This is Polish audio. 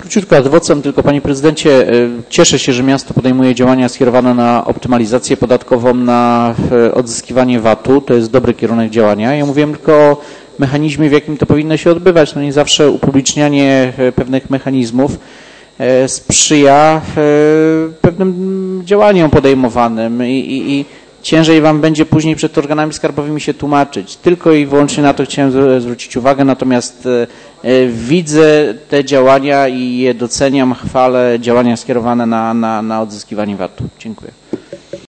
Króciutko ad vocem, tylko panie prezydencie, cieszę się, że miasto podejmuje działania skierowane na optymalizację podatkową, na odzyskiwanie VAT-u. To jest dobry kierunek działania. Ja mówiłem tylko o mechanizmie, w jakim to powinno się odbywać. No nie zawsze upublicznianie pewnych mechanizmów sprzyja pewnym działaniom podejmowanym i ciężej wam będzie później przed organami skarbowymi się tłumaczyć. Tylko i wyłącznie na to chciałem zwrócić uwagę, natomiast widzę te działania i je doceniam, chwalę działania skierowane na odzyskiwanie VAT-u. Dziękuję.